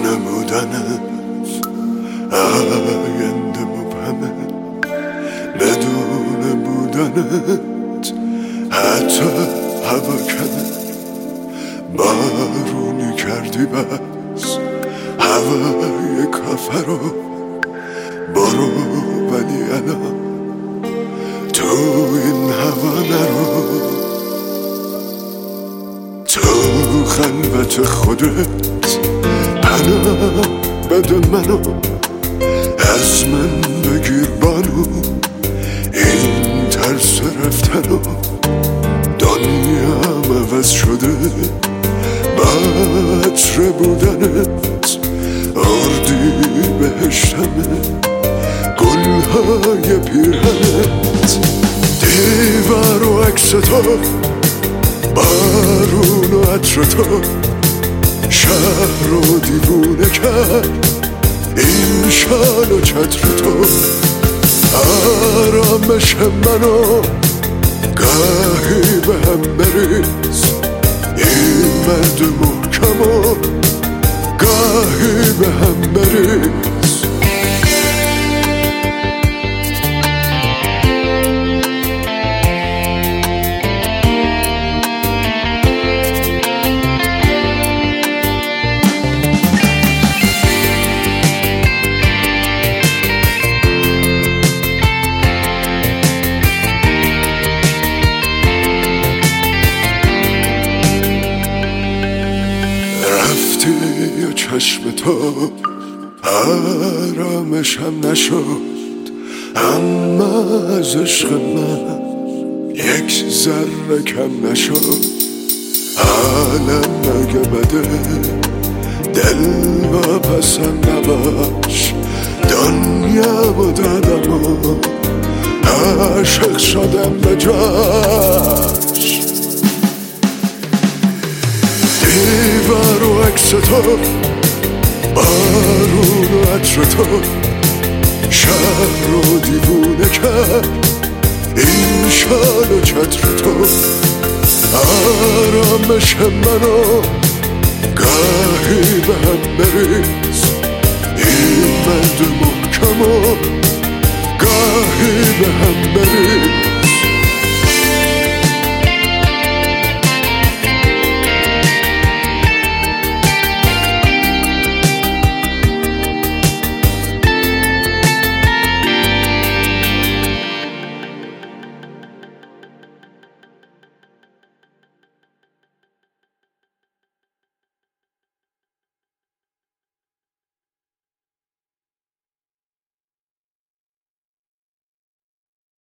نمودنت آینده مبهمه، بدون بودنت حتی هوا کنه. بارونی کردی بس هوای کافه رو، برو ولی الان تو این هوا نرو. تو خلوت خودت پناه بده منو، از من بگیر بانو این ترس رفتنو. دنیام عوض شده با عطر بودنت، اردی بهشتمه گلهای پیرهنت. دیوار و عکس تو، بارون و عطر تو، شهر رو دیوونه کرد این شال و چتر تو. آرامش منو گاهی به هم بریز، این مرد محکمو گاهی به هم بریز. یا چشم تو آرامشم نشد، اما از عشق من یک ذره کم نشد. حالم مگه بده دل و پسند نباش، دنیا دادم و عاشق شدم به جاش. دیوار و عکس تو، بارون و عطر تو، شهر رو دیوونه کرد این شال و چتر تو. آرامش منو گاهی به هم بریز، این مرد محکمو گاهی به هم بریز.